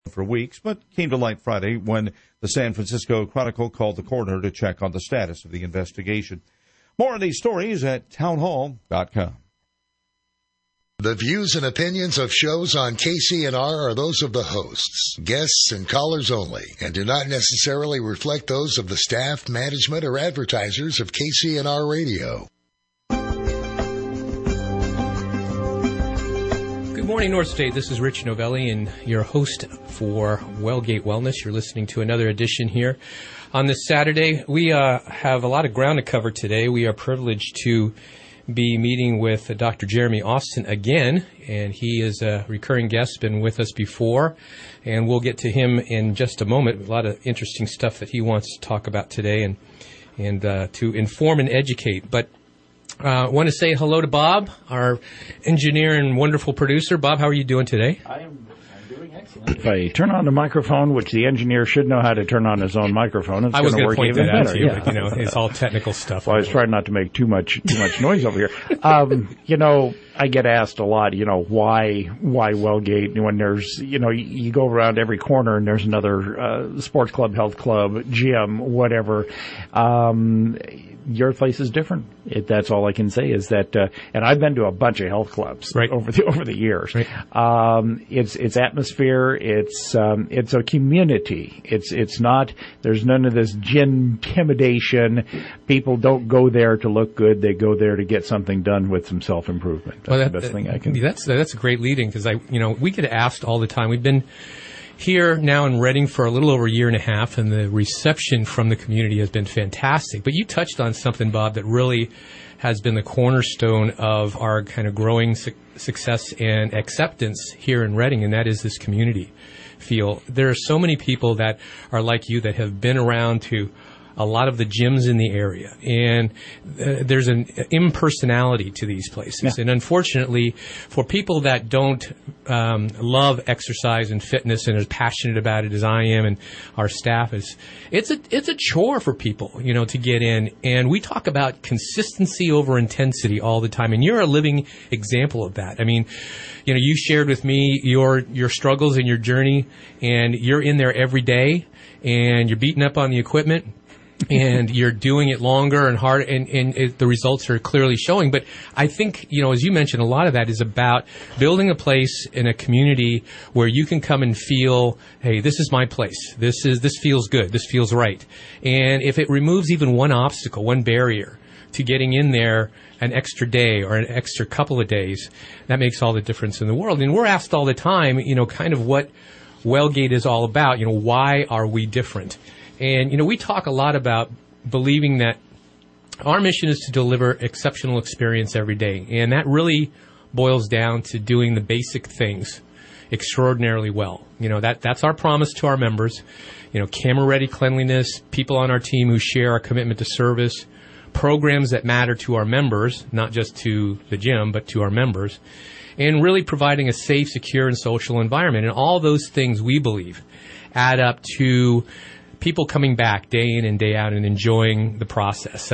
for weeks, but came to light Friday when the San Francisco Chronicle called the coroner to check on the status of the investigation. More on these stories at townhall.com. The views and opinions of shows on KCNR are those of the hosts, guests, and callers only, and do not necessarily reflect those of the staff, management, or advertisers of KCNR Radio. Good morning, North State. This is Rich Novelli, and your host for Wellgate Wellness. You're listening to another edition here on this Saturday. We have a lot of ground to cover today. We are privileged to be meeting with Dr. Jeremy Austin again, and he is a recurring guest, been with us before, and we'll get to him in just a moment. A lot of interesting stuff that he wants to talk about today and to inform and educate. But I want to say hello to Bob, our engineer and wonderful producer. Bob, how are you doing today? I'm doing excellent. If I turn on the microphone, which the engineer should know how to turn on his own microphone, it's going to work even better. Yeah. But, it's all technical stuff. Well, I was trying not to make too much noise over here. I get asked a lot, why Wellgate when there's, you go around every corner and there's another sports club, health club, gym, whatever. Your place is different. That's all I can say is that, and I've been to a bunch of health clubs over the years. Right. It's atmosphere. It's a community. It's not. There's none of this intimidation. People don't go there to look good. They go there to get something done with some self-improvement. That's the best thing I can. That's a great leading because we get asked all the time. We've been here now in Reading for a little over a year and a half, and the reception from the community has been fantastic. But you touched on something, Bob, that really has been the cornerstone of our kind of growing success and acceptance here in Reading, and that is this community feel. There are so many people that are like you that have been around to a lot of the gyms in the area, and there's an impersonality to these places. Yeah. And unfortunately, for people that don't love exercise and fitness and are passionate about it as I am and our staff is, it's a chore for people, to get in. And we talk about consistency over intensity all the time, and you're a living example of that. I mean, you shared with me your struggles and your journey, and you're in there every day, and you're beating up on the equipment. And you're doing it longer and hard, and the results are clearly showing. But I think, as you mentioned, a lot of that is about building a place in a community where you can come and feel, hey, this is my place. This feels good. This feels right. And if it removes even one obstacle, one barrier to getting in there an extra day or an extra couple of days, that makes all the difference in the world. And we're asked all the time, kind of what Wellgate is all about. Why are we different? And, we talk a lot about believing that our mission is to deliver exceptional experience every day. And that really boils down to doing the basic things extraordinarily well. That's our promise to our members. Camera-ready cleanliness, people on our team who share our commitment to service, programs that matter to our members, not just to the gym, but to our members, and really providing a safe, secure, and social environment. And all those things, we believe, add up to people coming back day in and day out and enjoying the process.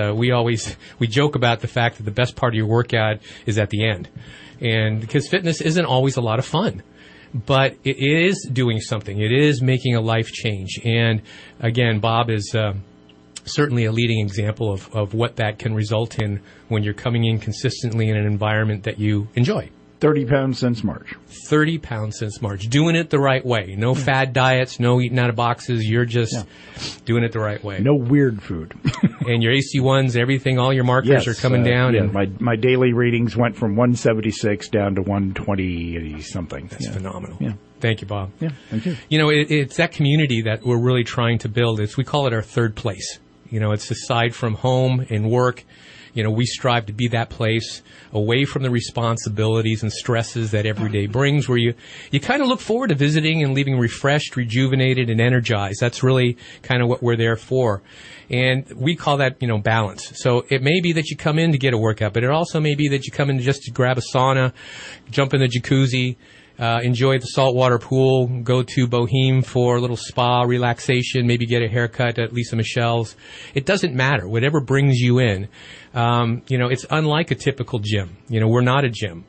We joke about the fact that the best part of your workout is at the end. And because fitness isn't always a lot of fun, but it is doing something. It is making a life change. And again, Bob is certainly a leading example of what that can result in when you're coming in consistently in an environment that you enjoy. 30 pounds since March. 30 pounds since March. Doing it the right way. No fad diets, no eating out of boxes. You're just doing it the right way. No weird food. And your AC1s, everything, all your markers are coming down. Yeah, and my daily readings went from 176 down to 120-something. That's phenomenal. Yeah. Thank you, Bob. Yeah, thank you. It's that community that we're really trying to build. We call it our third place. It's aside from home and work. We strive to be that place away from the responsibilities and stresses that every day brings, where you kind of look forward to visiting and leaving refreshed, rejuvenated, and energized. That's really kind of what we're there for. And we call that, balance. So it may be that you come in to get a workout, but it also may be that you come in just to grab a sauna, jump in the jacuzzi, enjoy the saltwater pool, go to Boheme for a little spa relaxation, maybe get a haircut at Lisa Michelle's. It doesn't matter. Whatever brings you in. It's unlike a typical gym. We're not a gym.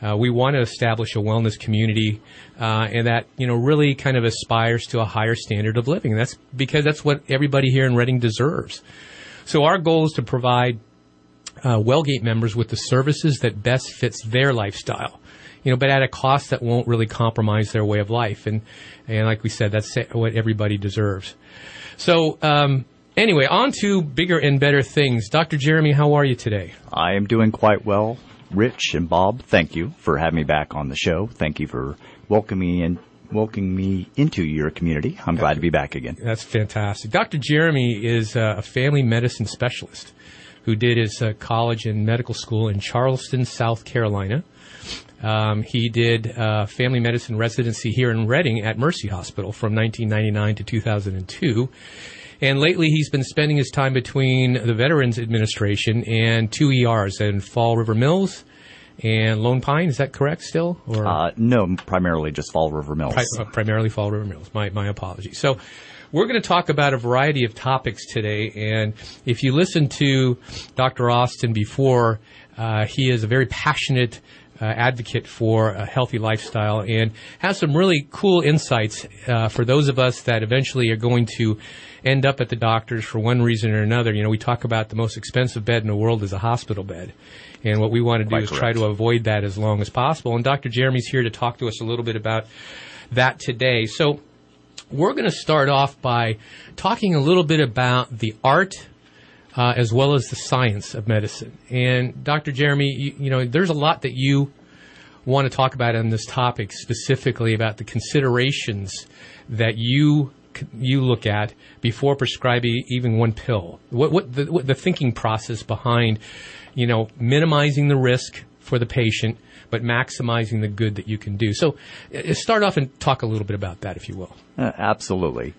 We want to establish a wellness community, and that, really kind of aspires to a higher standard of living. That's because that's what everybody here in Reading deserves. So our goal is to provide Wellgate members with the services that best fits their lifestyle, but at a cost that won't really compromise their way of life. And like we said, that's what everybody deserves. So, anyway, on to bigger and better things. Dr. Jeremy, how are you today? I am doing quite well. Rich and Bob, thank you for having me back on the show. Thank you for welcoming me into your community. I'm glad to be back again. That's fantastic. Dr. Jeremy is a family medicine specialist who did his college and medical school in Charleston, South Carolina. He did family medicine residency here in Reading at Mercy Hospital from 1999 to 2002. And lately he's been spending his time between the Veterans Administration and 2 ERs in Fall River Mills and Lone Pine. Is that correct still? Or? No, primarily just Fall River Mills. Primarily Fall River Mills. My apologies. So we're going to talk about a variety of topics today. And if you listen to Dr. Austin before, he is a very passionate advocate for a healthy lifestyle and has some really cool insights for those of us that eventually are going to end up at the doctor's for one reason or another. We talk about the most expensive bed in the world is a hospital bed. And what we want to do is try to avoid that as long as possible. And Dr. Jeremy's here to talk to us a little bit about that today. So we're going to start off by talking a little bit about the art as well as the science of medicine. And Dr. Jeremy, there's a lot that you want to talk about on this topic, specifically about the considerations that you look at before prescribing even one pill. What the thinking process behind, minimizing the risk for the patient, but maximizing the good that you can do. So start off and talk a little bit about that, if you will. Absolutely.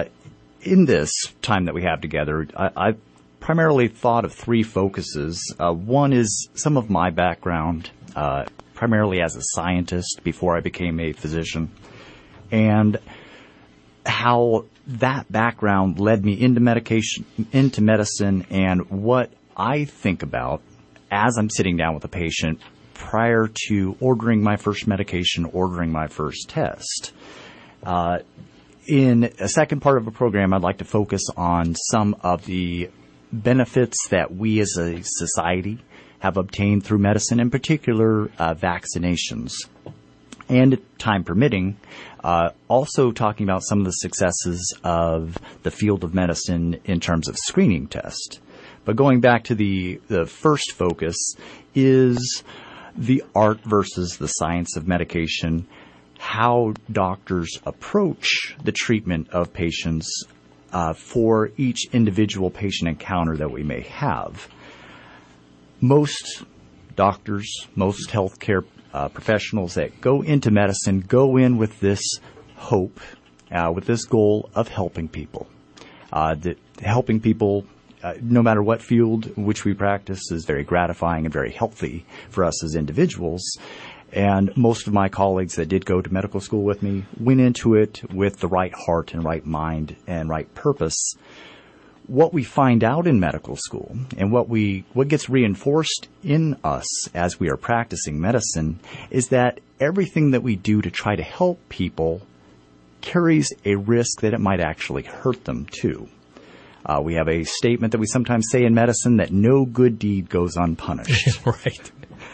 In this time that we have together, I primarily thought of three focuses. One is some of my background, primarily as a scientist before I became a physician, and how that background led me into medicine, and what I think about as I'm sitting down with a patient prior to ordering my first medication, ordering my first test. In a second part of the program, I'd like to focus on some of the benefits that we as a society have obtained through medicine, in particular vaccinations. And time permitting, also talking about some of the successes of the field of medicine in terms of screening tests. But going back to the first focus is the art versus the science of medication, how doctors approach the treatment of patients for each individual patient encounter that we may have. Most doctors, most healthcare professionals that go into medicine go in with this hope, with this goal of helping people. Helping people, no matter what field which we practice, is very gratifying and very healthy for us as individuals. And most of my colleagues that did go to medical school with me went into it with the right heart and right mind and right purpose. What we find out in medical school and what gets reinforced in us as we are practicing medicine is that everything that we do to try to help people carries a risk that it might actually hurt them too. We have a statement that we sometimes say in medicine that no good deed goes unpunished. Right.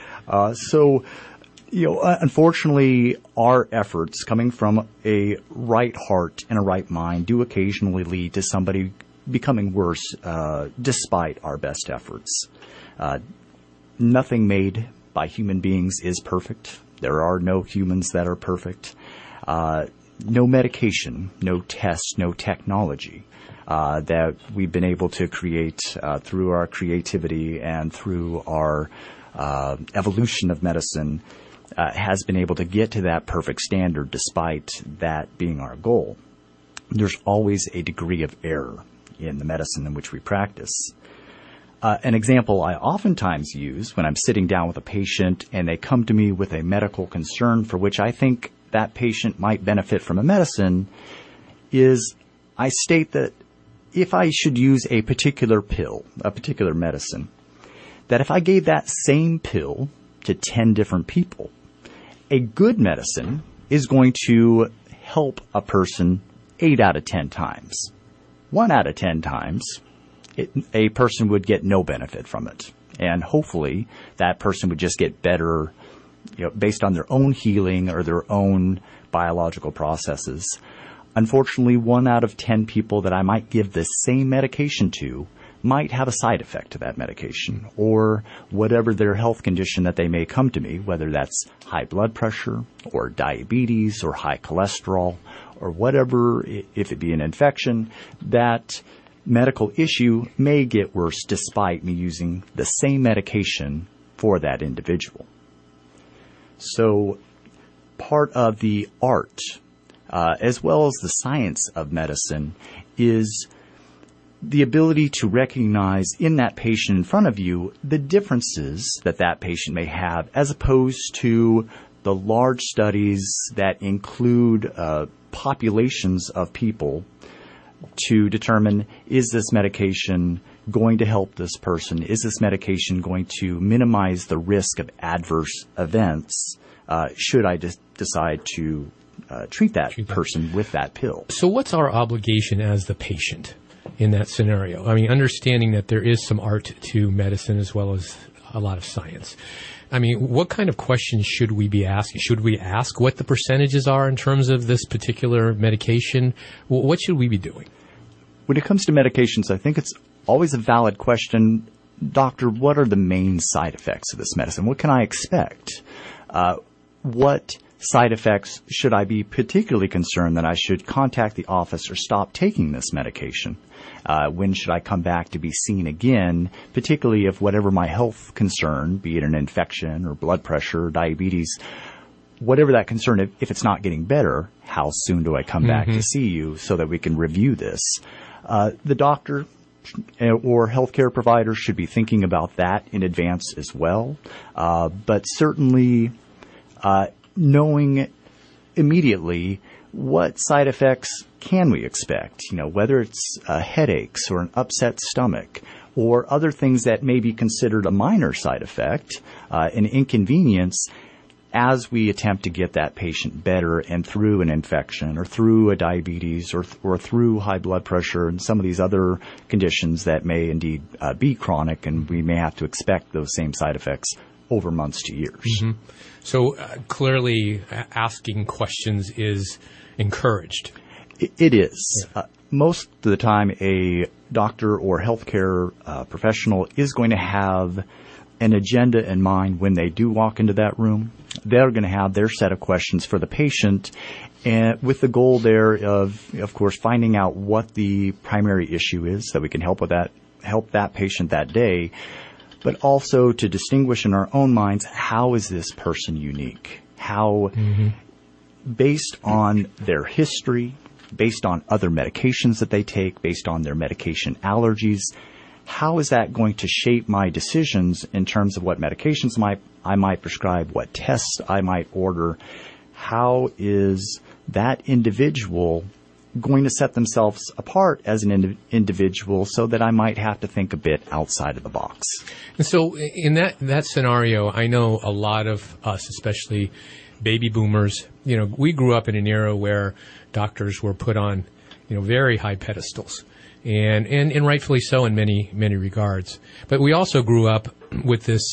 Unfortunately, our efforts coming from a right heart and a right mind do occasionally lead to somebody becoming worse despite our best efforts. Nothing made by human beings is perfect. There are no humans that are perfect. No medication, no test, no technology that we've been able to create through our creativity and through our evolution of medicine has been able to get to that perfect standard despite that being our goal. There's always a degree of error in the medicine in which we practice. An example I oftentimes use when I'm sitting down with a patient and they come to me with a medical concern for which I think that patient might benefit from a medicine is I state that if I should use a particular pill, a particular medicine, that if I gave that same pill to 10 different people. A good medicine is going to help a person 8 out of 10 times. 1 out of 10 times, a person would get no benefit from it. And hopefully that person would just get better, based on their own healing or their own biological processes. Unfortunately, 1 out of 10 people that I might give the same medication to might have a side effect to that medication, or whatever their health condition that they may come to me, whether that's high blood pressure or diabetes or high cholesterol or whatever, if it be an infection, that medical issue may get worse despite me using the same medication for that individual. So part of the art, as well as the science of medicine, is the ability to recognize in that patient in front of you the differences that that patient may have, as opposed to the large studies that include populations of people to determine, is this medication going to help this person? Is this medication going to minimize the risk of adverse events? Should I decide to treat that person with that pill? So what's our obligation as the patient in that scenario? I mean, understanding that there is some art to medicine as well as a lot of science. I mean, what kind of questions should we be asking? Should we ask what the percentages are in terms of this particular medication? What should we be doing? When it comes to medications, I think it's always a valid question. Doctor, what are the main side effects of this medicine? What can I expect? What side effects should I be particularly concerned that I should contact the office or stop taking this medication? When should I come back to be seen again, particularly if whatever my health concern, be it an infection or blood pressure or diabetes, whatever that concern, if it's not getting better, how soon do I come back to see you so that we can review this? The doctor or healthcare provider should be thinking about that in advance as well. But certainly knowing immediately what side effects can we expect, whether it's headaches or an upset stomach or other things that may be considered a minor side effect, an inconvenience, as we attempt to get that patient better and through an infection or through a diabetes or through high blood pressure and some of these other conditions that may indeed be chronic, and we may have to expect those same side effects over months to years. So clearly asking questions is encouraged. It is. Most of the time, a doctor or healthcare professional is going to have an agenda in mind when they do walk into that room. They're going to have their set of questions for the patient, and with the goal there of course, finding out what the primary issue is that we can help that patient that day, but also to distinguish in our own minds, how is this person unique? How, based on their history, based on other medications that they take, based on their medication allergies, how is that going to shape my decisions in terms of what medications I might prescribe, what tests I might order? How is that individual going to set themselves apart as an individual so that I might have to think a bit outside of the box? And so in that scenario, I know a lot of us, especially baby boomers, we grew up in an era where doctors were put on, very high pedestals. And rightfully so in many, many regards. But we also grew up with this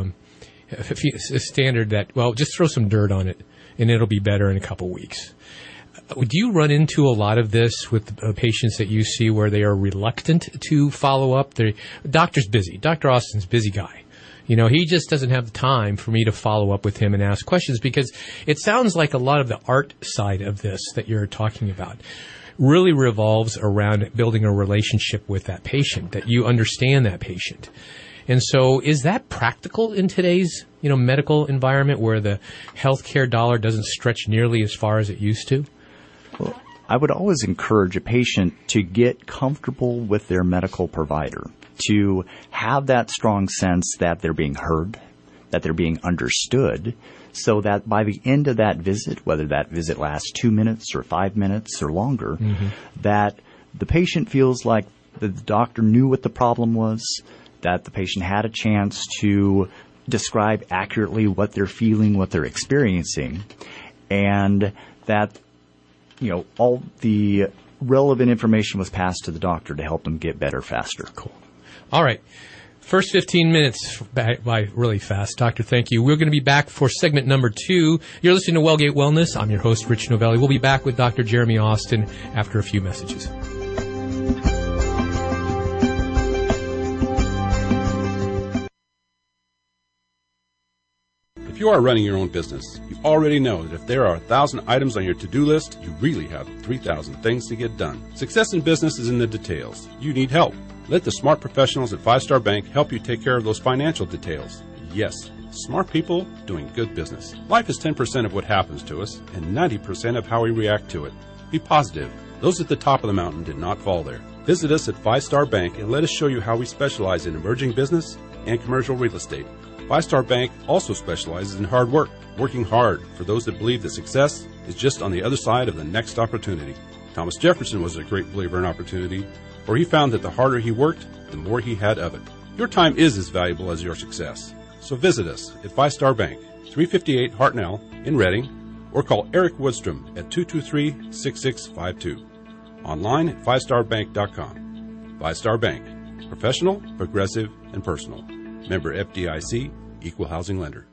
standard that, just throw some dirt on it and it'll be better in a couple weeks. Do you run into a lot of this with patients that you see where they are reluctant to follow up? The doctor's busy. Dr. Austin's a busy guy. He just doesn't have the time for me to follow up with him and ask questions, because it sounds like a lot of the art side of this that you're talking about really revolves around building a relationship with that patient, that you understand that patient. And so is that practical in today's, medical environment where the healthcare dollar doesn't stretch nearly as far as it used to? Well, I would always encourage a patient to get comfortable with their medical provider, to have that strong sense that they're being heard, that they're being understood, so that by the end of that visit, whether that visit lasts 2 minutes or 5 minutes or longer, that the patient feels like the doctor knew what the problem was, that the patient had a chance to describe accurately what they're feeling, what they're experiencing, and that, all the relevant information was passed to the doctor to help them get better faster. Cool. All right. First 15 minutes by really fast. Doctor, thank you. We're going to be back for segment number 2. You're listening to Wellgate Wellness. I'm your host, Rich Novelli. We'll be back with Dr. Jeremy Austin after a few messages. If you are running your own business, you already know that if there are 1,000 items on your to-do list, you really have 3,000 things to get done. Success in business is in the details. You need help. Let the smart professionals at 5 Star Bank help you take care of those financial details. Yes, smart people doing good business. Life is 10% of what happens to us and 90% of how we react to it. Be positive. Those at the top of the mountain did not fall there. Visit us at 5 Star Bank and let us show you how we specialize in emerging business and commercial real estate. 5 Star Bank also specializes in hard work, working hard for those that believe that success is just on the other side of the next opportunity. Thomas Jefferson was a great believer in opportunity, for he found that the harder he worked, the more he had of it. Your time is as valuable as your success. So visit us at 5 Star Bank, 358 Hartnell in Reading, or call Eric Woodstrom at 223-6652. Online at 5starbank.com. 5 Star Bank. Professional, progressive, and personal. Member FDIC, Equal Housing Lender.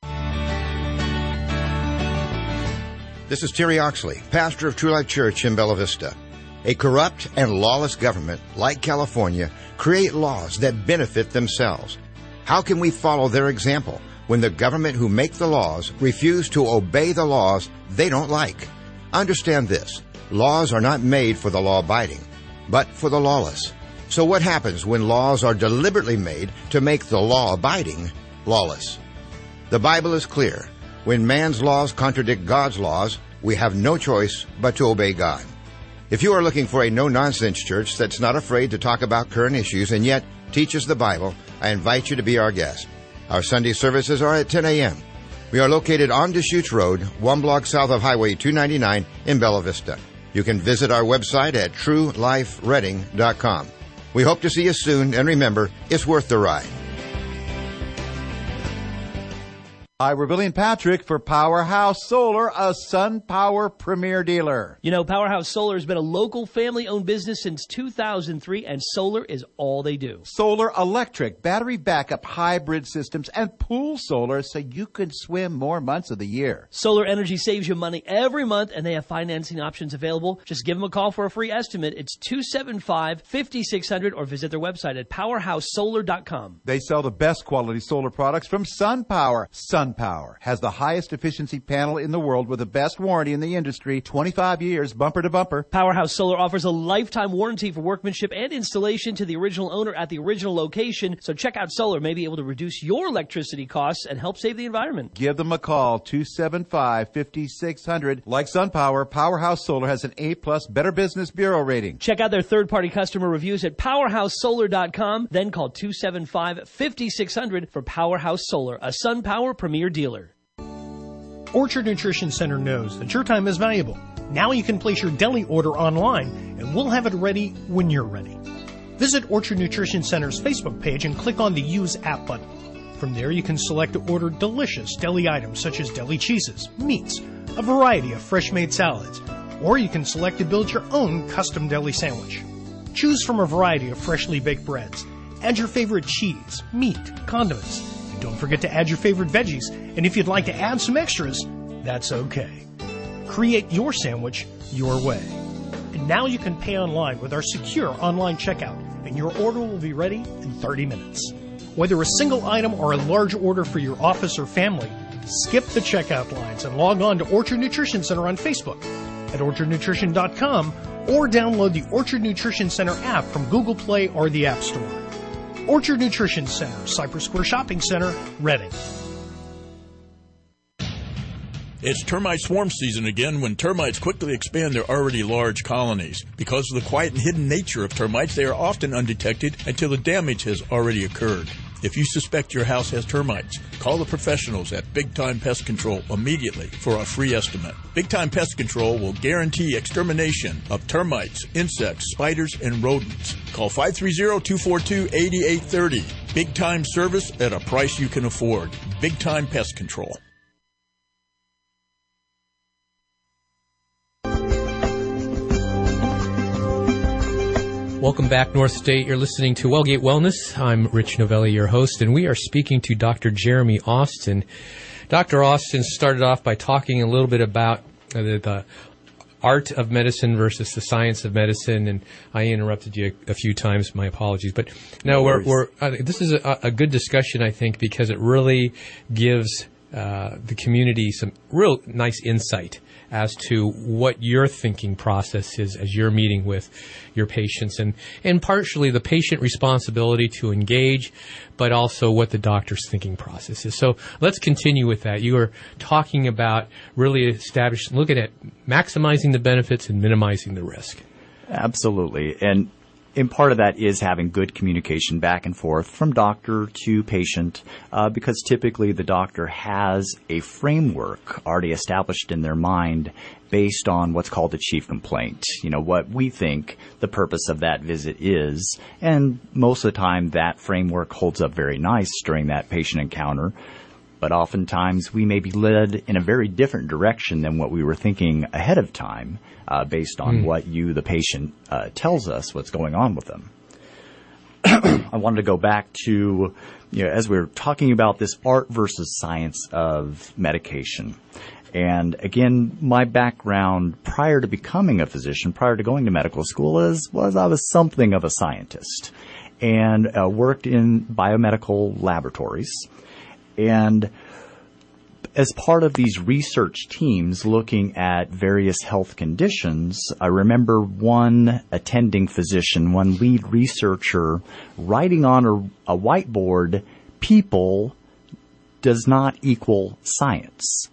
This is Terry Oxley, pastor of True Life Church in Bella Vista. A corrupt and lawless government like California create laws that benefit themselves. How can we follow their example when the government who make the laws refuse to obey the laws they don't like? Understand this. Laws are not made for the law-abiding, but for the lawless. So what happens when laws are deliberately made to make the law-abiding lawless? The Bible is clear. When man's laws contradict God's laws, we have no choice but to obey God. If you are looking for a no-nonsense church that's not afraid to talk about current issues and yet teaches the Bible, I invite you to be our guest. Our Sunday services are at 10 a.m. We are located on Deschutes Road, 1 block south of Highway 299 in Bella Vista. You can visit our website at truelifereading.com. We hope to see you soon, and remember, it's worth the ride. Hi, we're Billy and Patrick for Powerhouse Solar, a SunPower premier dealer. You know, Powerhouse Solar has been a local family-owned business since 2003, and solar is all they do. Solar electric, battery backup, hybrid systems, and pool solar so you can swim more months of the year. Solar energy saves you money every month, and they have financing options available. Just give them a call for a free estimate. It's 275-5600, or visit their website at powerhousesolar.com. They sell the best quality solar products from SunPower. SunPower has the highest efficiency panel in the world with the best warranty in the industry, 25 years, bumper to bumper. Powerhouse Solar offers a lifetime warranty for workmanship and installation to the original owner at the original location. So check out Solar, may be able to reduce your electricity costs and help save the environment. Give them a call, 275-5600. Like SunPower, Powerhouse Solar has an A-plus Better Business Bureau rating. Check out their third-party customer reviews at powerhousesolar.com. Then call 275-5600 for Powerhouse Solar, a SunPower premier dealer. Orchard Nutrition Center knows that your time is valuable. Now you can place your deli order online, and we'll have it ready when you're ready. Visit Orchard Nutrition Center's Facebook page and click on the Use App button. From there, you can select to order delicious deli items such as deli cheeses, meats, a variety of fresh-made salads, or you can select to build your own custom deli sandwich. Choose from a variety of freshly baked breads. Add your favorite cheese, meat, condiments. Don't forget to add your favorite veggies, and if you'd like to add some extras, that's okay. Create your sandwich your way. And now you can pay online with our secure online checkout, and your order will be ready in 30 minutes. Whether a single item or a large order for your office or family, skip the checkout lines and log on to Orchard Nutrition Center on Facebook at orchardnutrition.com or download the Orchard Nutrition Center app from Google Play or the App Store. Orchard Nutrition Center, Cypress Square Shopping Center, Reading. It's termite swarm season again when termites quickly expand their already large colonies. Because of the quiet and hidden nature of termites, they are often undetected until the damage has already occurred. If you suspect your house has termites, call the professionals at Big Time Pest Control immediately for a free estimate. Big Time Pest Control will guarantee extermination of termites, insects, spiders, and rodents. Call 530-242-8830. Big-time service at a price you can afford. Big Time Pest Control. Welcome back, North State. You're listening to Wellgate Wellness. I'm Rich Novelli, your host, and we are speaking to Dr. Jeremy Austin. Dr. Austin started off by talking a little bit about the art of medicine versus the science of medicine, and I interrupted you a few times. My apologies. But no, this is a good discussion, I think, because it really gives the community some real nice insight as to what your thinking process is as you're meeting with your patients, and partially the patient responsibility to engage, but also what the doctor's thinking process is. So let's continue with that. You are talking about really looking at maximizing the benefits and minimizing the risk. Absolutely. And part of that is having good communication back and forth from doctor to patient, because typically the doctor has a framework already established in their mind based on what's called a chief complaint. You know, what we think the purpose of that visit is, and most of the time that framework holds up very nice during that patient encounter. But oftentimes we may be led in a very different direction than what we were thinking ahead of time, based on what the patient, tells us what's going on with them. I wanted to go back to, as we were talking about this art versus science of medication. And again, my background prior to becoming a physician, prior to going to medical school, was I was something of a scientist and worked in biomedical laboratories. And as part of these research teams looking at various health conditions, I remember one attending physician, one lead researcher, writing on a whiteboard, people does not equal science.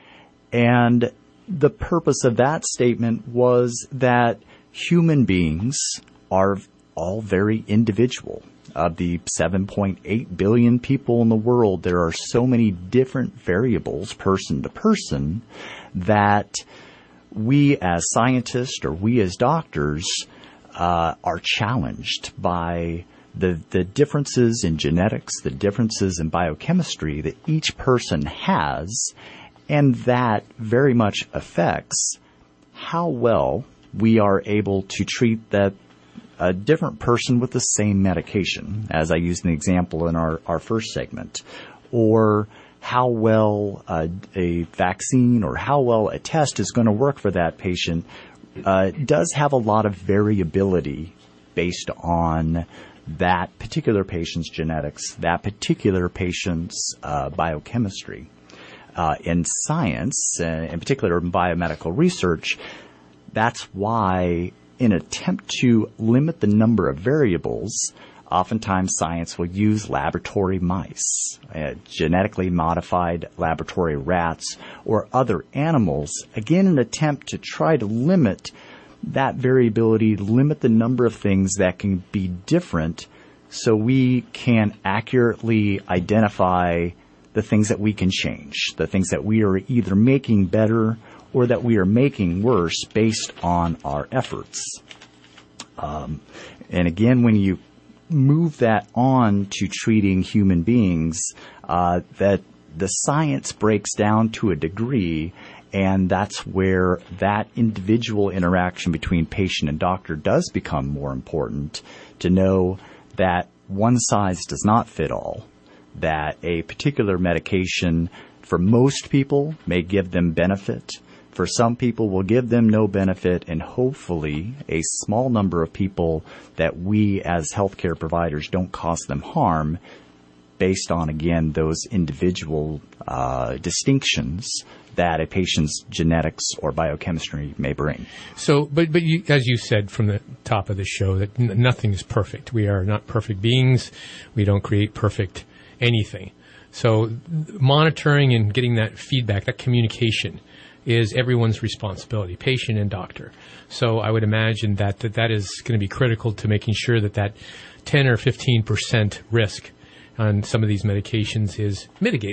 And the purpose of that statement was that human beings are all very individual. Of the 7.8 billion people in the world, there are so many different variables, person to person, that we as scientists or we as doctors are challenged by the differences in genetics, the differences in biochemistry that each person has, and that very much affects how well we are able to treat a different person with the same medication, as I used an example in our first segment, or how well a vaccine or how well a test is going to work for that patient does have a lot of variability based on that particular patient's genetics, that particular patient's biochemistry. In science, in particular in biomedical research, that's why in an attempt to limit the number of variables, oftentimes science will use laboratory mice, genetically modified laboratory rats, or other animals, again, in an attempt to try to limit that variability, limit the number of things that can be different so we can accurately identify the things that we can change, the things that we are either making better or that we are making worse based on our efforts. And again, when you move that on to treating human beings, that the science breaks down to a degree, and that's where that individual interaction between patient and doctor does become more important, to know that one size does not fit all, that a particular medication for most people may give them benefit, for some people will give them no benefit, and hopefully a small number of people that we as healthcare providers don't cause them harm based on, again, those individual distinctions that a patient's genetics or biochemistry may bring. So, but you, as you said from the top of the show, that nothing is perfect. We are not perfect beings. We don't create perfect anything. So monitoring and getting that feedback, that communication, is everyone's responsibility, patient and doctor. So I would imagine that is going to be critical to making sure that 10 or 15% risk on some of these medications is mitigated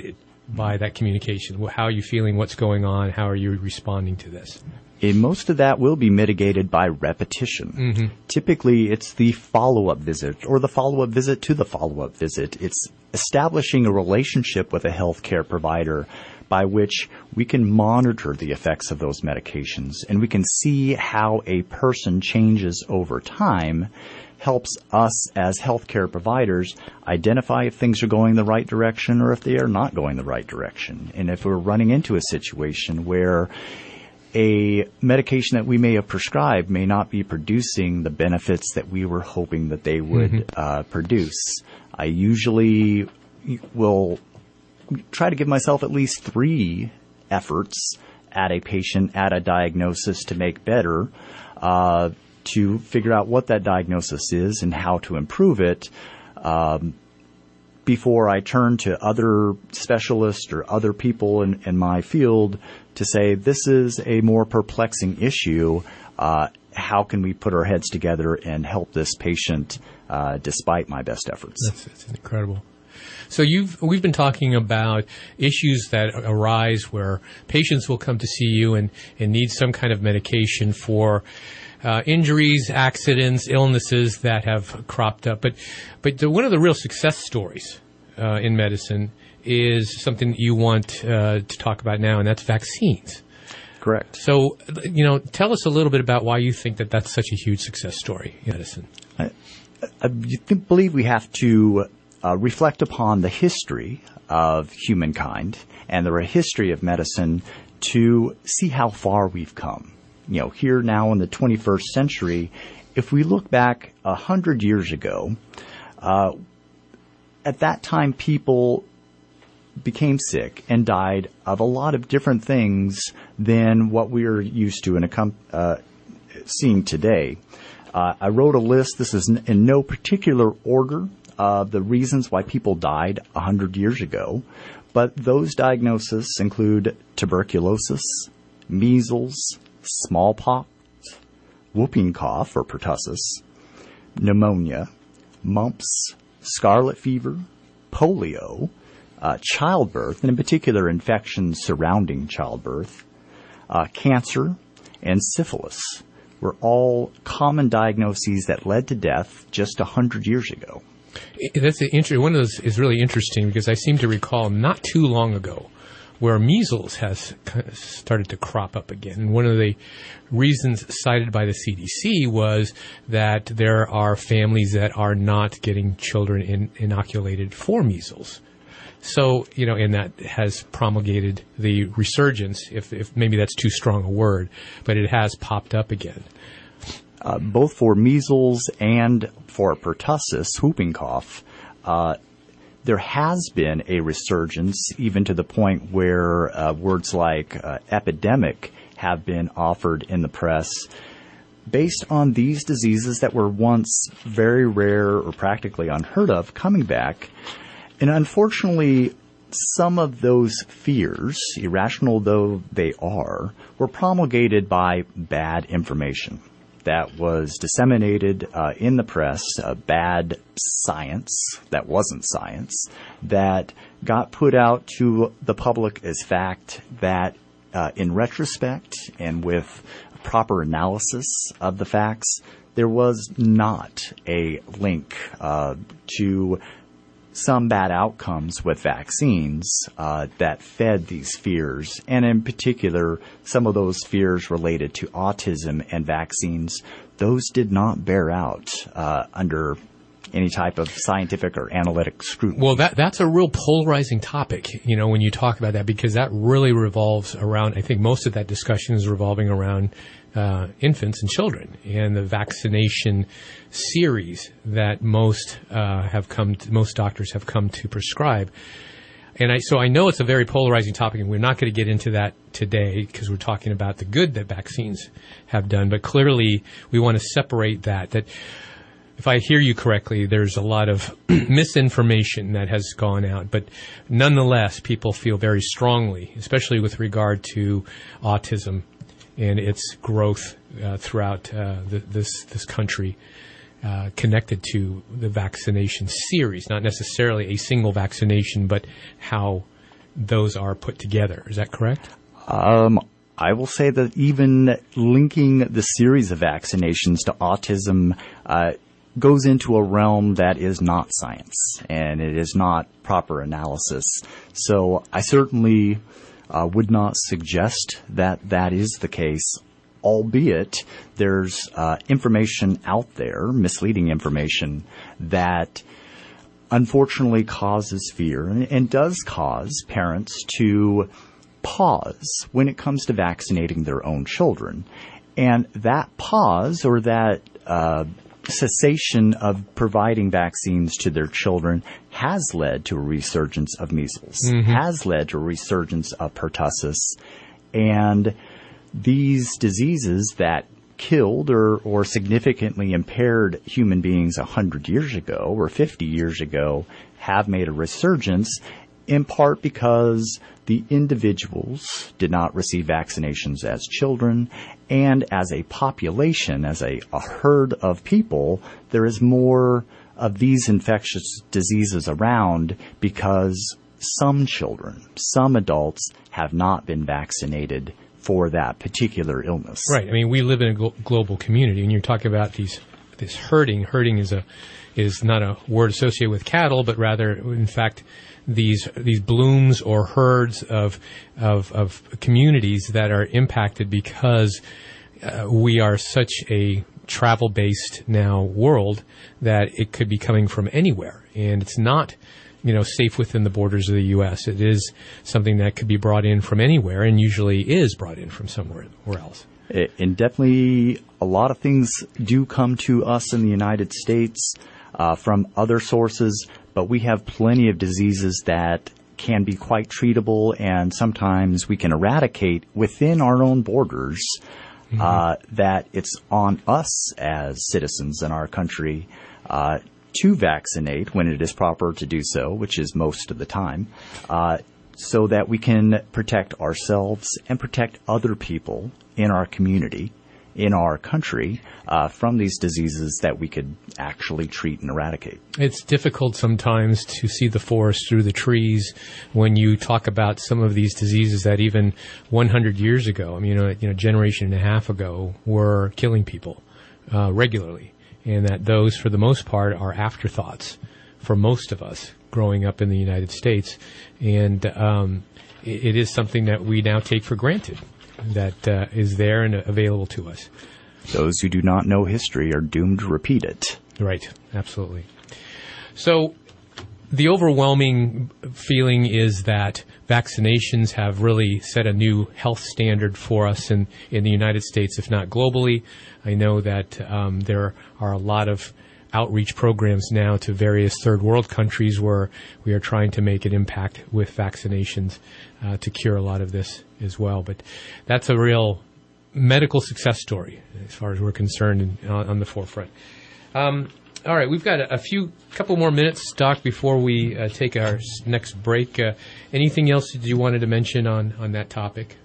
by that communication? How are you feeling? What's going on? How are you responding to this? And most of that will be mitigated by repetition. Typically, it's the follow-up visit or the follow-up visit to the follow-up visit. It's establishing a relationship with a healthcare provider by which we can monitor the effects of those medications, and we can see how a person changes over time. Helps us as healthcare providers identify if things are going the right direction or if they are not going the right direction. And if we're running into a situation where a medication that we may have prescribed may not be producing the benefits that we were hoping that they would produce, I usually will try to give myself at least 3 efforts at a patient, at a diagnosis to make better, to figure out what that diagnosis is and how to improve it, before I turn to other specialists or other people in my field to say, this is a more perplexing issue. How can we put our heads together and help this patient despite my best efforts? That's incredible. So we've been talking about issues that arise where patients will come to see you and need some kind of medication for injuries, accidents, illnesses that have cropped up. But one of the real success stories in medicine is something that you want to talk about now, and that's vaccines. Correct. So, tell us a little bit about why you think that that's such a huge success story in medicine. I believe we have to reflect upon the history of humankind and the history of medicine to see how far we've come. Here now in the 21st century, if we look back 100 years ago, at that time people became sick and died of a lot of different things than what we are used to seeing today. I wrote a list. This is in no particular order of the reasons why people died 100 years ago, but those diagnoses include tuberculosis, measles, smallpox, whooping cough or pertussis, pneumonia, mumps, scarlet fever, polio, childbirth, and in particular infections surrounding childbirth, cancer, and syphilis were all common diagnoses that led to death just 100 years ago. That's one of those is really interesting because I seem to recall not too long ago where measles has started to crop up again. And one of the reasons cited by the CDC was that there are families that are not getting children inoculated for measles. So, and that has promulgated the resurgence, if maybe that's too strong a word, but it has popped up again. Both for measles and for pertussis, whooping cough, there has been a resurgence, even to the point where words like epidemic have been offered in the press based on these diseases that were once very rare or practically unheard of coming back. And unfortunately, some of those fears, irrational though they are, were promulgated by bad information that was disseminated in the press, bad science that wasn't science, that got put out to the public as fact that in retrospect and with proper analysis of the facts, there was not a link to some bad outcomes with vaccines that fed these fears, and in particular, some of those fears related to autism and vaccines, those did not bear out under any type of scientific or analytic scrutiny. Well, that's a real polarizing topic, when you talk about that, because that really revolves around, I think most of that discussion is revolving around infants and children and the vaccination series that most doctors have come to prescribe. And so I know it's a very polarizing topic, and we're not going to get into that today because we're talking about the good that vaccines have done. But clearly, we want to separate that if I hear you correctly, there's a lot of misinformation that has gone out. But nonetheless, people feel very strongly, especially with regard to autism and its growth throughout this country, connected to the vaccination series, not necessarily a single vaccination, but how those are put together. Is that correct? I will say that even linking the series of vaccinations to autism goes into a realm that is not science, and it is not proper analysis. So I certainly would not suggest that that is the case, albeit there's information out there, misleading information, that unfortunately causes fear and does cause parents to pause when it comes to vaccinating their own children. And that pause, or that cessation of providing vaccines to their children, has led to a resurgence of measles, has led to a resurgence of pertussis, and these diseases that killed or significantly impaired human beings 100 years ago or 50 years ago have made a resurgence, in part because the individuals did not receive vaccinations as children, and as a population, as a herd of people, there is more of these infectious diseases around because some children, some adults have not been vaccinated for that particular illness. Right. I mean, we live in a global community, and you're talking about this herding. Herding is not a word associated with cattle, but rather, in fact, these blooms or herds of communities that are impacted because we are such a travel-based now world that it could be coming from anywhere, and it's not safe within the borders of the U.S. It is something that could be brought in from anywhere, and usually is brought in from somewhere else. And definitely a lot of things do come to us in the United States from other sources, but we have plenty of diseases that can be quite treatable, and sometimes we can eradicate within our own borders. That it's on us as citizens in our country to vaccinate when it is proper to do so, which is most of the time, so that we can protect ourselves and protect other people in our community, in our country, from these diseases that we could actually treat and eradicate. It's difficult sometimes to see the forest through the trees when you talk about some of these diseases that even 100 years ago, a generation and a half ago, were killing people regularly, and that those, for the most part, are afterthoughts for most of us growing up in the United States. And it is something that we now take for granted, that is there and available to us. Those who do not know history are doomed to repeat it. Right, absolutely. So the overwhelming feeling is that vaccinations have really set a new health standard for us in the United States, if not globally. I know that there are a lot of outreach programs now to various third world countries where we are trying to make an impact with vaccinations to cure a lot of this as well. But that's a real medical success story as far as we're concerned on the forefront. All right, we've got a couple more minutes, Doc, before we take our next break. Anything else that you wanted to mention on that topic?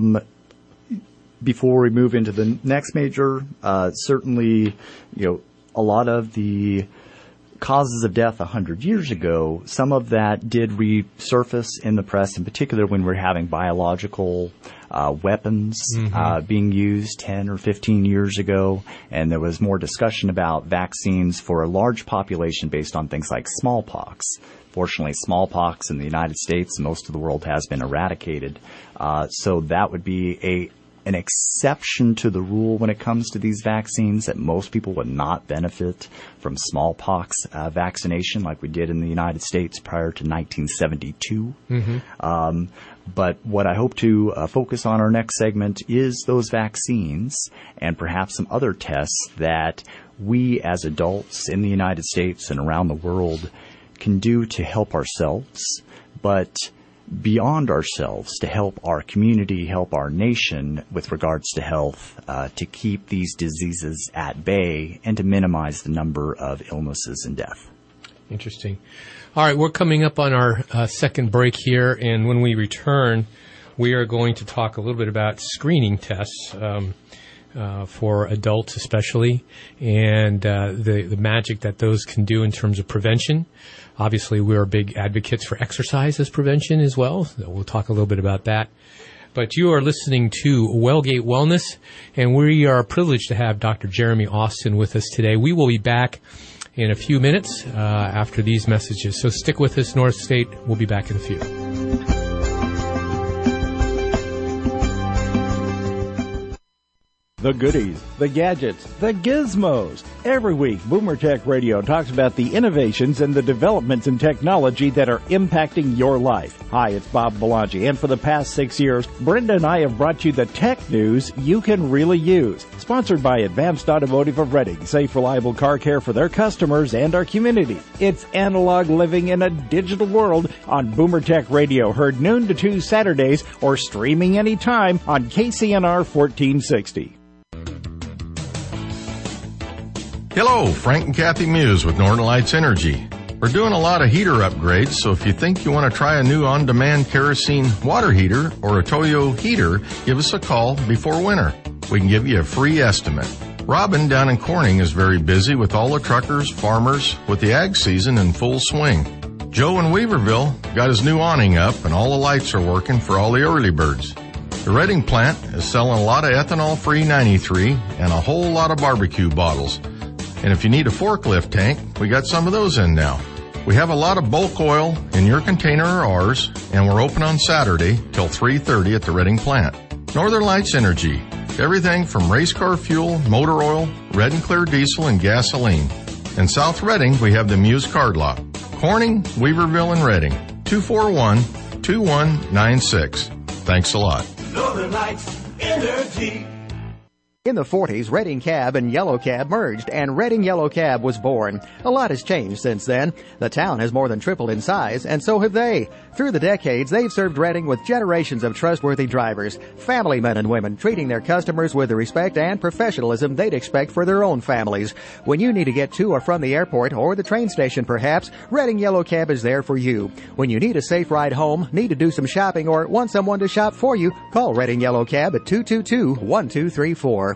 Before we move into the next major, certainly, a lot of the causes of death 100 years ago, some of that did resurface in the press, in particular when we're having biological weapons being used 10 or 15 years ago, and there was more discussion about vaccines for a large population based on things like smallpox. Fortunately, smallpox in the United States and most of the world has been eradicated, so that would be an exception to the rule when it comes to these vaccines, that most people would not benefit from smallpox vaccination like we did in the United States prior to 1972. But what I hope to focus on our next segment is those vaccines and perhaps some other tests that we as adults in the United States and around the world can do to help ourselves, but beyond ourselves, to help our community, help our nation with regards to health, to keep these diseases at bay and to minimize the number of illnesses and death. Interesting. All right, we're coming up on our second break here, and when we return, we are going to talk a little bit about screening tests. for adults especially, and the magic that those can do in terms of prevention. Obviously, we are big advocates for exercise as prevention as well. So we'll talk a little bit about that. But you are listening to Wellgate Wellness, and we are privileged to have Dr. Jeremy Austin with us today. We will be back in a few minutes after these messages. So stick with us, North State. We'll be back in a few. The goodies, the gadgets, the gizmos. Every week, Boomer Tech Radio talks about the innovations and the developments in technology that are impacting your life. Hi, it's Bob Belangi, and for the past 6 years, Brenda and I have brought you the tech news you can really use. Sponsored by Advanced Automotive of Reading, safe, reliable car care for their customers and our community. It's analog living in a digital world on Boomer Tech Radio, heard noon to 2 Saturdays, or streaming anytime on KCNR 1460. Hello, Frank and Kathy Muse with Northern Lights Energy. We're doing a lot of heater upgrades, so if you think you want to try a new on-demand kerosene water heater or a Toyo heater, give us a call before winter. We can give you a free estimate. Robin down in Corning is very busy with all the truckers, farmers, with the ag season in full swing. Joe in Weaverville got his new awning up and all the lights are working for all the early birds. The Reading plant is selling a lot of ethanol-free 93 and a whole lot of barbecue bottles. And if you need a forklift tank, we got some of those in now. We have a lot of bulk oil in your container or ours, and we're open on Saturday till 3:30 at the Reading plant. Northern Lights Energy. Everything from race car fuel, motor oil, red and clear diesel, and gasoline. In South Reading, we have the Muse Card Lot. Corning, Weaverville, and Reading. 241-2196. Thanks a lot. Northern Lights Energy. In the 40s, Reading Cab and Yellow Cab merged, and Reading Yellow Cab was born. A lot has changed since then. The town has more than tripled in size, and so have they. Through the decades, they've served Reading with generations of trustworthy drivers, family men and women, treating their customers with the respect and professionalism they'd expect for their own families. When you need to get to or from the airport or the train station, perhaps, Reading Yellow Cab is there for you. When you need a safe ride home, need to do some shopping, or want someone to shop for you, call Reading Yellow Cab at 222-1234.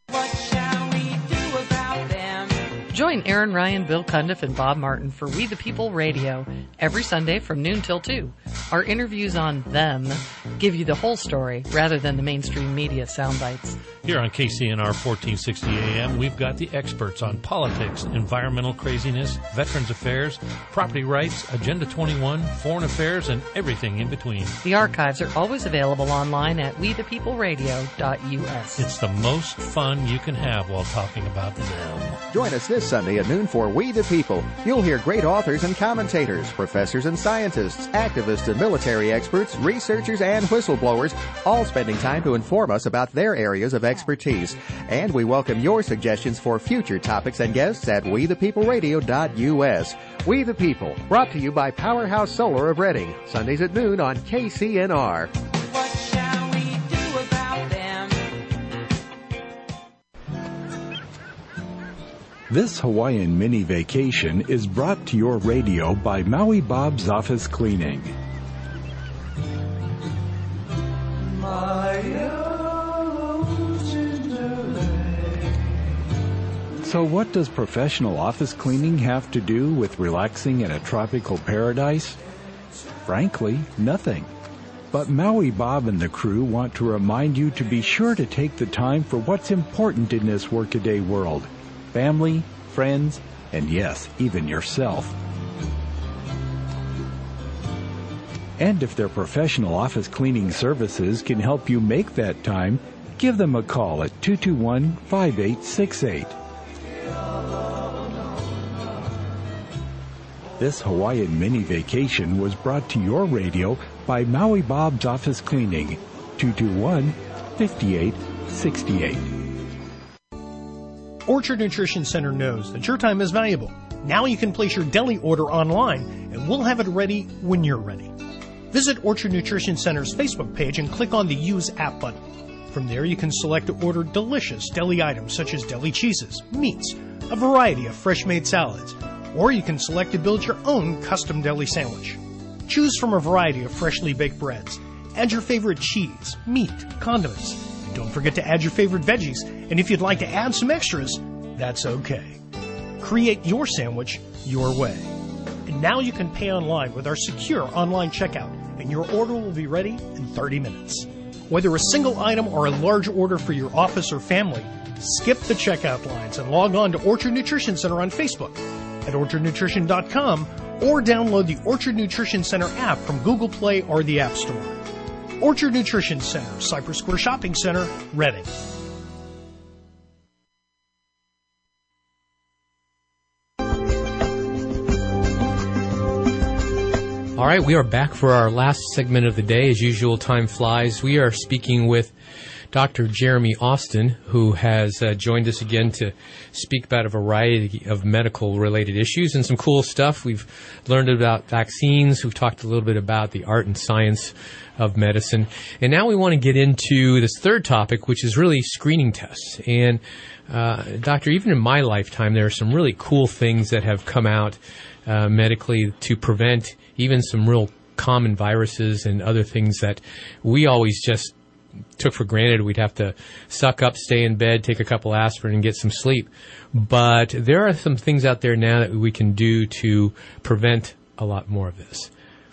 Join Aaron Ryan, Bill Cundiff, and Bob Martin for We the People Radio every Sunday from noon till 2. Our interviews on them give you the whole story rather than the mainstream media sound bites. Here on KCNR 1460 AM, we've got the experts on politics, environmental craziness, veterans affairs, property rights, Agenda 21, foreign affairs, and everything in between. The archives are always available online at wethepeopleradio.us. It's the most fun you can have while talking about them. Join us this Sunday at noon for We the People. You'll hear great authors and commentators, professors and scientists, activists and military experts, researchers and whistleblowers, all spending time to inform us about their areas of expertise. And we welcome your suggestions for future topics and guests at wethepeopleradio.us. We the People, brought to you by Powerhouse Solar of Reading, Sundays at noon on KCNR. This Hawaiian mini vacation is brought to your radio by Maui Bob's Office Cleaning. So what does professional office cleaning have to do with relaxing in a tropical paradise? Frankly, nothing. But Maui Bob and the crew want to remind you to be sure to take the time for what's important in this workaday world. Family, friends, and yes, even yourself. And if their professional office cleaning services can help you make that time, give them a call at 221-5868. This Hawaiian mini vacation was brought to your radio by Maui Bob's Office Cleaning, 221-5868. Orchard Nutrition Center knows that your time is valuable. Now you can place your deli order online, and we'll have it ready when you're ready. Visit Orchard Nutrition Center's Facebook page and click on the Use App button. From there, you can select to order delicious deli items such as deli cheeses, meats, a variety of fresh-made salads, or you can select to build your own custom deli sandwich. Choose from a variety of freshly baked breads. Add your favorite cheese, meat, condiments. Don't forget to add your favorite veggies, and if you'd like to add some extras, that's okay. Create your sandwich your way. And now you can pay online with our secure online checkout, and your order will be ready in 30 minutes. Whether a single item or a large order for your office or family, skip the checkout lines and log on to Orchard Nutrition Center on Facebook, at orchardnutrition.com, or download the Orchard Nutrition Center app from Google Play or the App Store. Orchard Nutrition Center, Cypress Square Shopping Center, Reading. All right, we are back for our last segment of the day. As usual, time flies. We are speaking with Dr. Jeremy Austin, who has joined us again to speak about a variety of medical-related issues and some cool stuff. We've learned about vaccines. We've talked a little bit about the art and science of medicine. And now we want to get into this third topic, which is really screening tests. And, Doctor, even in my lifetime, there are some really cool things that have come out medically to prevent even some real common viruses and other things that we always just took for granted. We'd have to suck up, stay in bed, take a couple aspirin, and get some sleep. But there are some things out there now that we can do to prevent a lot more of this.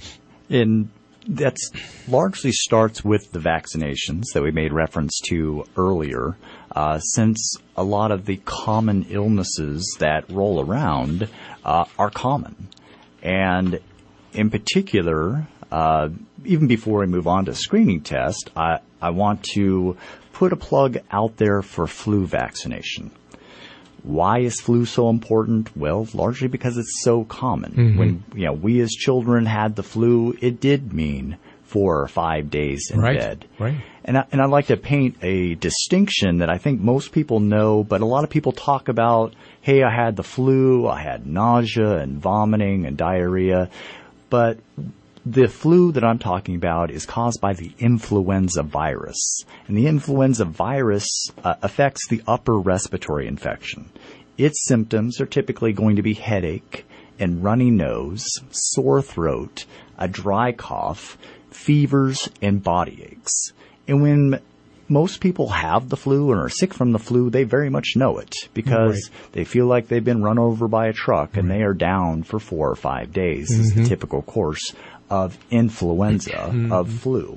And that largely starts with the vaccinations that we made reference to earlier, since a lot of the common illnesses that roll around are common. And in particular, even before we move on to screening test, I want to put a plug out there for flu vaccination. Why is flu so important? Well, largely because it's so common. Mm-hmm. When we as children had the flu, it did mean 4 or 5 days in bed. Right. And I'd like to paint a distinction that I think most people know, but a lot of people talk about, hey, I had the flu, I had nausea and vomiting and diarrhea. But the flu that I'm talking about is caused by the influenza virus. And the influenza virus affects the upper respiratory infection. Its symptoms are typically going to be headache and runny nose, sore throat, a dry cough, fevers, and body aches. And when most people have the flu and are sick from the flu, they very much know it because they feel like they've been run over by a truck and they are down for 4 or 5 days. This is the typical course of influenza, of flu.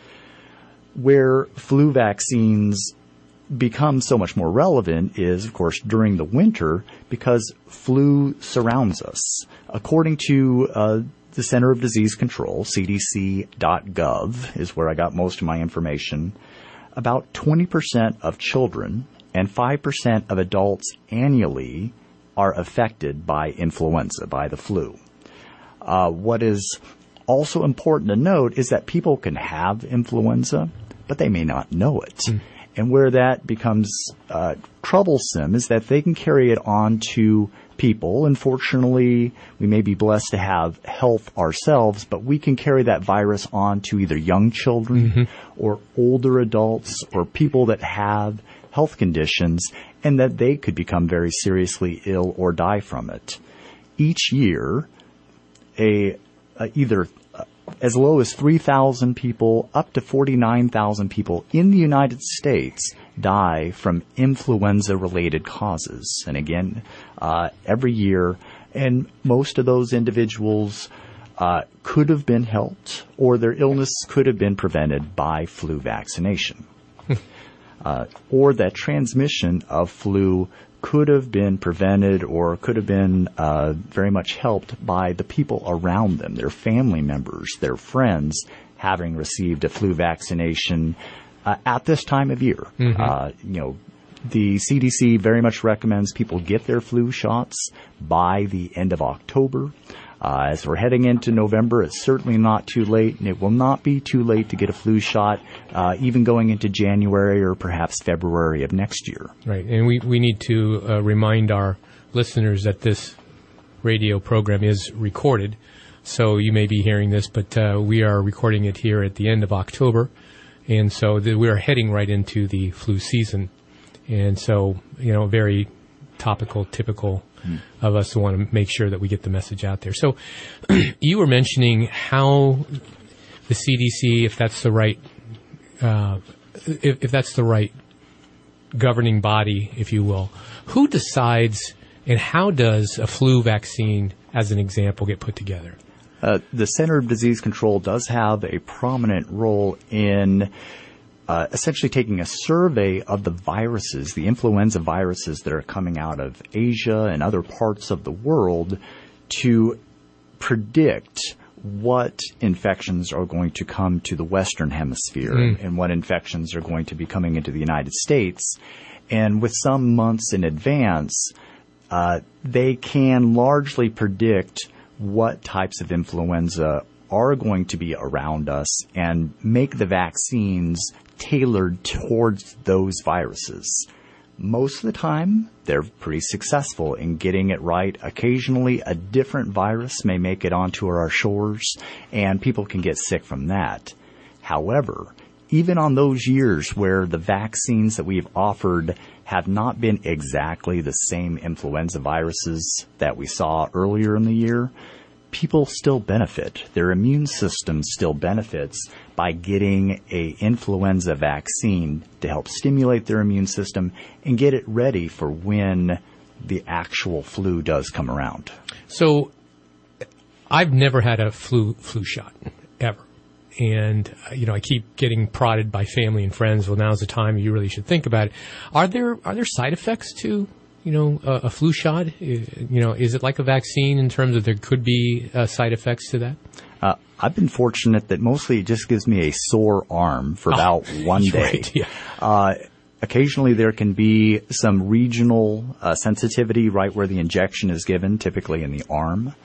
Where flu vaccines become so much more relevant is, of course, during the winter because flu surrounds us. According to the Center of Disease Control, cdc.gov is where I got most of my information. About 20% of children and 5% of adults annually are affected by influenza, by the flu. What is also important to note is that people can have influenza, but they may not know it. And where that becomes troublesome is that they can carry it on to people. Unfortunately, we may be blessed to have health ourselves, but we can carry that virus on to either young children or older adults or people that have health conditions and that they could become very seriously ill or die from it. Each year, either as low as 3,000 people up to 49,000 people in the United States die from influenza-related causes. And again, every year, and most of those individuals could have been helped or their illness could have been prevented by flu vaccination. Or that transmission of flu could have been prevented or could have been very much helped by the people around them, their family members, their friends, having received a flu vaccination at this time of year. The CDC very much recommends people get their flu shots by the end of October. As we're heading into November, it's certainly not too late, and it will not be too late to get a flu shot, even going into January or perhaps February of next year. Right, and we need to remind our listeners that this radio program is recorded, so you may be hearing this, but we are recording it here at the end of October, and so we are heading right into the flu season, and so, very topical, typical of us to want to make sure that we get the message out there. So you were mentioning how the CDC, if that's the right if that's the right governing body, if you will, who decides and how does a flu vaccine, as an example, get put together? The Center of Disease Control does have a prominent role in essentially taking a survey of the viruses, the influenza viruses that are coming out of Asia and other parts of the world, to predict what infections are going to come to the Western Hemisphere and what infections are going to be coming into the United States. And with some months in advance, they can largely predict what types of influenza are going to be around us and make the vaccines tailored towards those viruses. Most of the time, they're pretty successful in getting it right. Occasionally, a different virus may make it onto our shores, and people can get sick from that. However, even on those years where the vaccines that we've offered have not been exactly the same influenza viruses that we saw earlier in the year, people still benefit. Their immune system still benefits by getting a influenza vaccine to help stimulate their immune system and get it ready for when the actual flu does come around. So I've never had a flu shot, ever. And, I keep getting prodded by family and friends. Well, now's the time you really should think about it. Are there side effects to, a flu shot? Is it like a vaccine in terms of there could be side effects to that? I've been fortunate that mostly it just gives me a sore arm for about one day. Right, yeah. Occasionally there can be some regional sensitivity right where the injection is given, typically in the arm.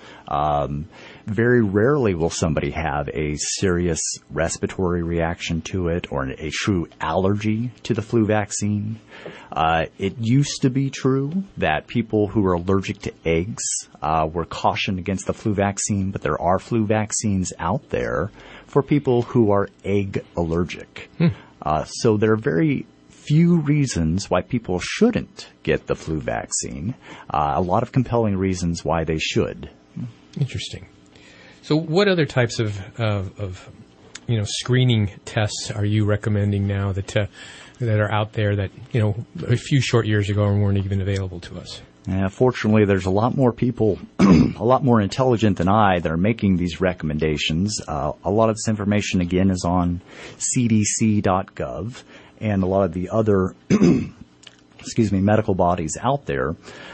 Very rarely will somebody have a serious respiratory reaction to it or a true allergy to the flu vaccine. It used to be true that people who are allergic to eggs were cautioned against the flu vaccine, but there are flu vaccines out there for people who are egg allergic. So there are very few reasons why people shouldn't get the flu vaccine. A lot of compelling reasons why they should. Interesting. So what other types of screening tests are you recommending now that are out there that, a few short years ago weren't even available to us? Fortunately, there's a lot more people, a lot more intelligent than I, that are making these recommendations. A lot of this information, again, is on cdc.gov and a lot of the other, medical bodies out there.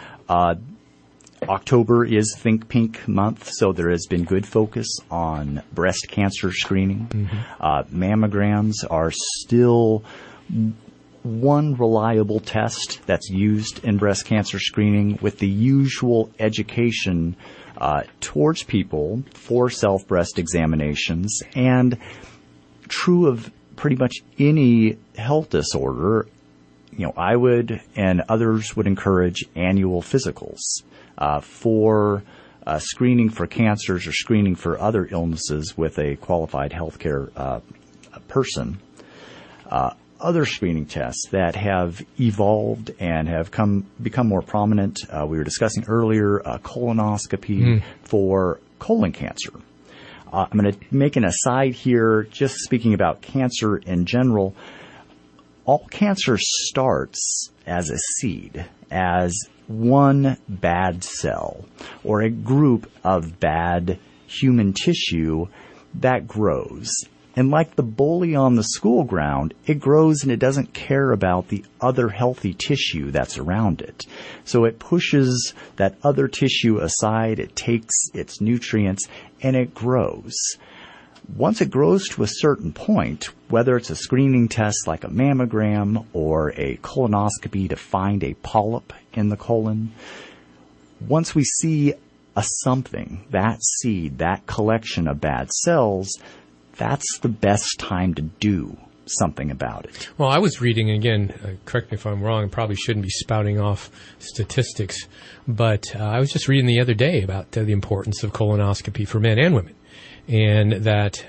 October is Think Pink month, so there has been good focus on breast cancer screening. Mammograms are still one reliable test that's used in breast cancer screening, with the usual education towards people for self-breast examinations. And true of pretty much any health disorder, I would and others would encourage annual physicals for screening for cancers or screening for other illnesses with a qualified healthcare person. Other screening tests that have evolved and have become more prominent, we were discussing earlier, colonoscopy for colon cancer. I'm going to make an aside here, just speaking about cancer in general. All cancer starts as a seed, as one bad cell or a group of bad human tissue that grows. And like the bully on the school ground, it grows and it doesn't care about the other healthy tissue that's around it. So it pushes that other tissue aside, it takes its nutrients, and it grows. Once it grows to a certain point, whether it's a screening test like a mammogram or a colonoscopy to find a polyp in the colon, once we see a something, that seed, that collection of bad cells, that's the best time to do something about it. Well, I was reading, again, correct me if I'm wrong, I probably shouldn't be spouting off statistics, but I was just reading the other day about the importance of colonoscopy for men and women, and that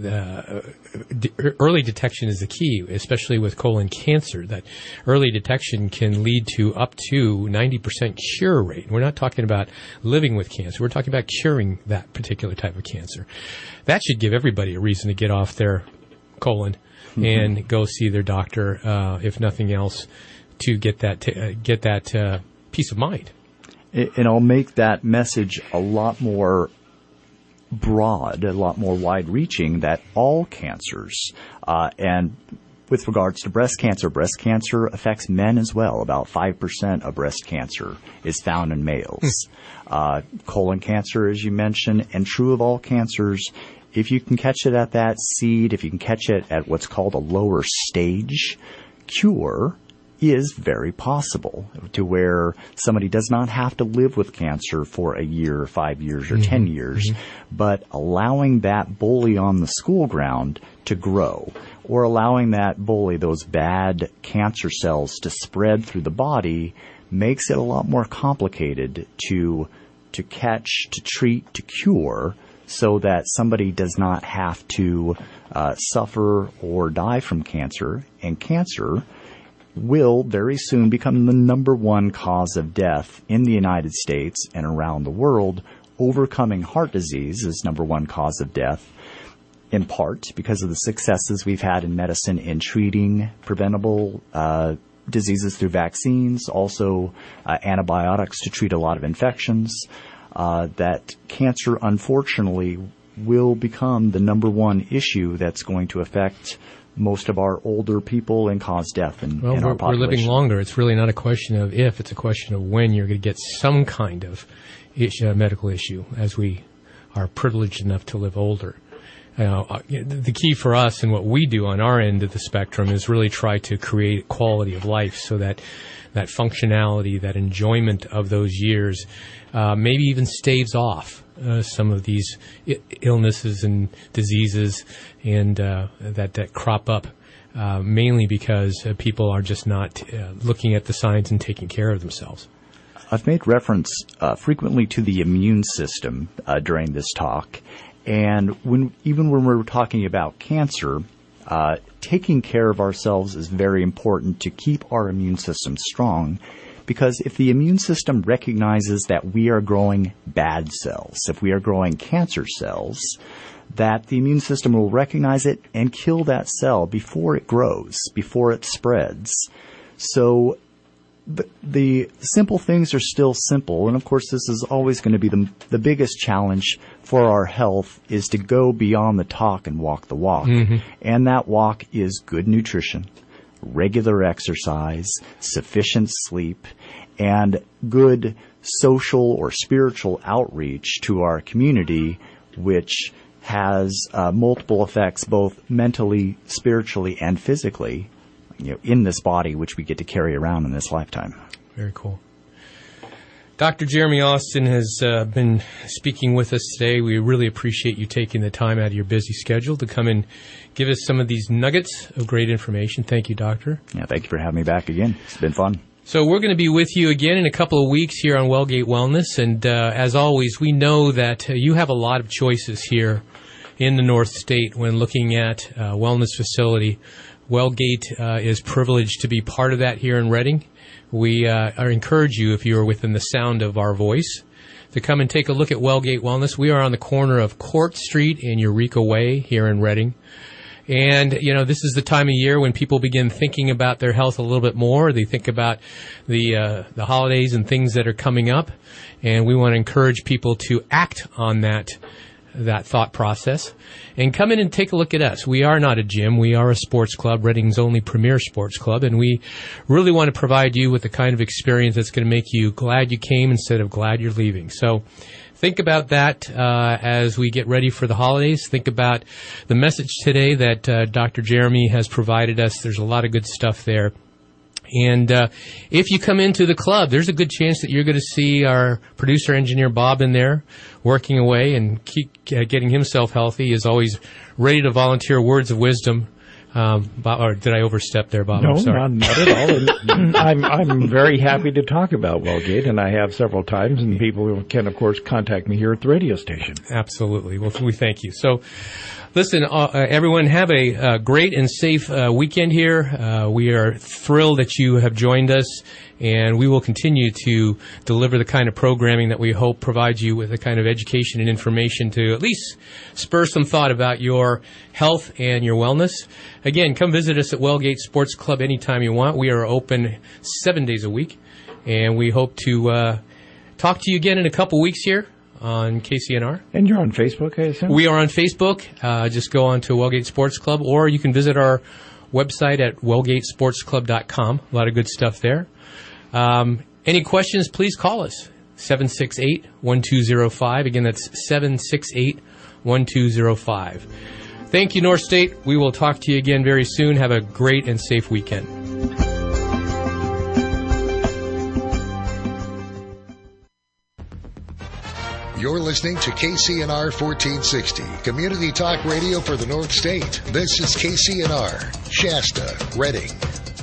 early detection is the key, especially with colon cancer, that early detection can lead to up to 90% cure rate. We're not talking about living with cancer. We're talking about curing that particular type of cancer. That should give everybody a reason to get off their colon and go see their doctor, if nothing else, to get that peace of mind. And I'll make that message a lot more broad, a lot more wide-reaching, that all cancers, and with regards to breast cancer affects men as well. About 5% of breast cancer is found in males. Colon cancer, as you mentioned, and true of all cancers, if you can catch it at that seed, if you can catch it at what's called a lower stage, cure is very possible, to where somebody does not have to live with cancer for a year, 5 years, or 10 years, but allowing that bully on the school ground to grow, or allowing that bully, those bad cancer cells, to spread through the body, makes it a lot more complicated to catch, to treat, to cure, so that somebody does not have to suffer or die from cancer. And cancer will very soon become the number one cause of death in the United States and around the world, overcoming heart disease as number one cause of death, in part because of the successes we've had in medicine in treating preventable diseases through vaccines, also antibiotics to treat a lot of infections, that cancer, unfortunately, will become the number one issue that's going to affect most of our older people and cause death in our population. We're living longer. It's really not a question of if, it's a question of when you're going to get some kind of medical issue, as we are privileged enough to live older. The key for us and what we do on our end of the spectrum is really try to create quality of life, so that functionality, that enjoyment of those years, maybe even staves off some of these illnesses and diseases and that crop up, mainly because people are just not looking at the signs and taking care of themselves. I've made reference frequently to the immune system during this talk, and when we're talking about cancer, taking care of ourselves is very important to keep our immune system strong, because if the immune system recognizes that we are growing bad cells, if we are growing cancer cells, that the immune system will recognize it and kill that cell before it grows, before it spreads. So the simple things are still simple, and of course this is always going to be the biggest challenge for our health, is to go beyond the talk and walk the walk. And that walk is good nutrition, regular exercise, sufficient sleep, and good social or spiritual outreach to our community, which has multiple effects, both mentally, spiritually, and physically, in this body, which we get to carry around in this lifetime. Very cool. Dr. Jeremy Austin has been speaking with us today. We really appreciate you taking the time out of your busy schedule to come and give us some of these nuggets of great information. Thank you, Doctor. Yeah, thank you for having me back again. It's been fun. So we're going to be with you again in a couple of weeks here on Wellgate Wellness. And as always, we know that you have a lot of choices here in the North State when looking at a wellness facility. Wellgate is privileged to be part of that here in Reading. We encourage you, if you are within the sound of our voice, to come and take a look at Wellgate Wellness. We are on the corner of Court Street and Eureka Way here in Reading. And, this is the time of year when people begin thinking about their health a little bit more. They think about the holidays and things that are coming up. And we want to encourage people to act on that thought process and come in and take a look at us. We are not a gym. We are a sports club, Reading's only premier sports club, and we really want to provide you with the kind of experience that's going to make you glad you came instead of glad you're leaving. So think about that as we get ready for the holidays. Think about the message today that Dr. Jeremy has provided us. There's a lot of good stuff there. And if you come into the club, there's a good chance that you're going to see our producer engineer Bob in there working away and keep getting himself healthy. He is always ready to volunteer words of wisdom. Bob, or did I overstep there, Bob? No, I'm sorry. not at all. I'm very happy to talk about Wellgate, and I have several times, and people can, of course, contact me here at the radio station. Absolutely. Well, we thank you. So, listen, everyone, have a great and safe weekend here. We are thrilled that you have joined us, And we will continue to deliver the kind of programming that we hope provides you with the kind of education and information to at least spur some thought about your health and your wellness. Again, come visit us at Wellgate Sports Club anytime you want. We are open 7 days a week, and we hope to talk to you again in a couple weeks here on KCNR. And you're on Facebook, I assume? We are on Facebook. Just go on to Wellgate Sports Club, or you can visit our website at wellgatesportsclub.com. A lot of good stuff there. Any questions, please call us, 768-1205. Again, that's 768-1205. Thank you, North State. We will talk to you again very soon. Have a great and safe weekend. You're listening to KCNR 1460, Community Talk Radio for the North State. This is KCNR, Shasta, Redding.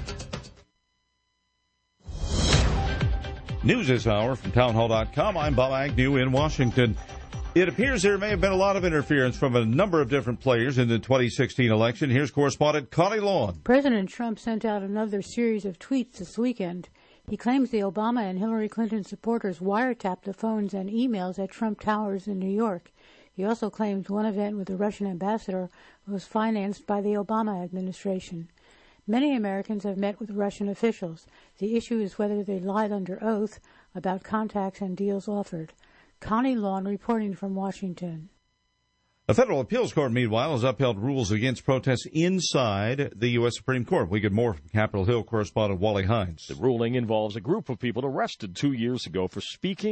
News this hour from townhall.com. I'm Bob Agnew in Washington. It appears there may have been a lot of interference from a number of different players in the 2016 election. Here's correspondent Connie Lawn. President Trump sent out another series of tweets this weekend. He claims the Obama and Hillary Clinton supporters wiretapped the phones and emails at Trump Towers in New York. He also claims one event with the Russian ambassador was financed by the Obama administration. Many Americans have met with Russian officials. The issue is whether they lied under oath about contacts and deals offered. Connie Lawn reporting from Washington. A federal appeals court, meanwhile, has upheld rules against protests inside the U.S. Supreme Court. We get more from Capitol Hill correspondent Wally Hines. The ruling involves a group of people arrested 2 years ago for speaking